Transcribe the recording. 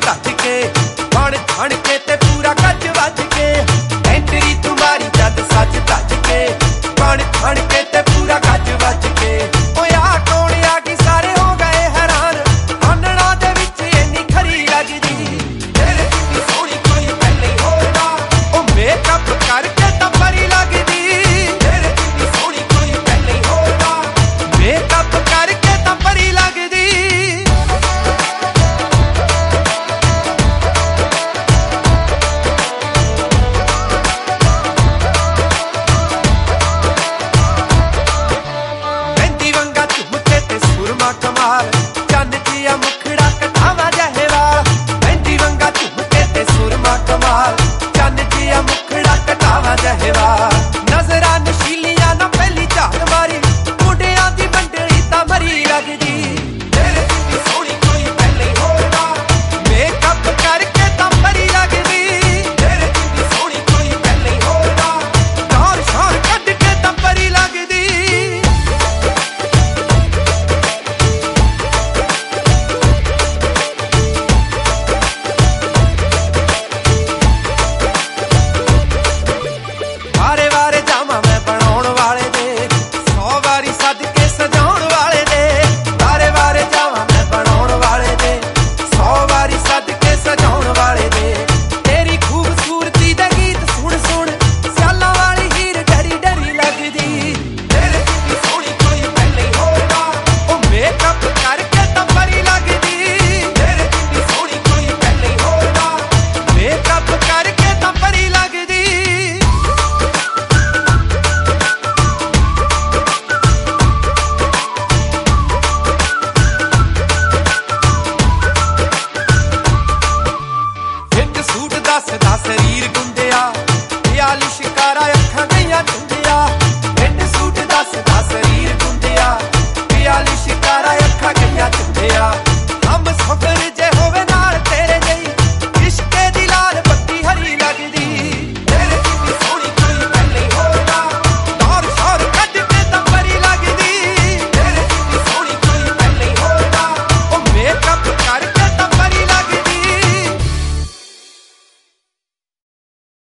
धज के बण ठण के ते पूरा गज वज के एंट्री तुम्हारी जद सज धज के बण ठण के ते पूरा गज वज के ओ आ कौन आ गई सारे हो गए हैरान आनना दे विच इन्नी खरी लगदी तेरे जिन्नी सोहनी कोई पहले होना ओ मेकअप करके तां परी लगदी तेरे जिन्नी सोहनी कोई पहले होना मेकअप करके तां परी लगदी कमाल चन जिया मुखड़ा कटावा जहेवाल मेहंदी वंगा झुमके ते सुरमा कमाल चन जिया मुखड़ा कटावा जहेवाल नजरा नशीलियां ना पहली झाल मारी मुंडियां दी मंडली तां मरी लगदी तेरे जिन्नी सोहनी कोई पहले होना मेकअप करके तां परी लगदी तेरे जिन्नी सोहनी कोई पहले होना डोर शोर कढ के तां परी लगदी वारे वारे जामा मैं बनाउण वाले दे 100 वारी सद के सजाउण वाले दे वारे वारे जामा मैं बनाउण वाले दे 100 वारी सद के सजाउण वाले दे तेरी खूबसूरती दे गीत सुन सुन सियालां वाली हीर डरी डरी लगदी तेरे जिन्नी सोहनी कोई पहले होना ओ मेकअप करके तां परी लगदी तेरे जिन्नी सोहनी कोई पहले होना मेकअप करके तां परी लगदी एक सूट दस दा शरीर गुंद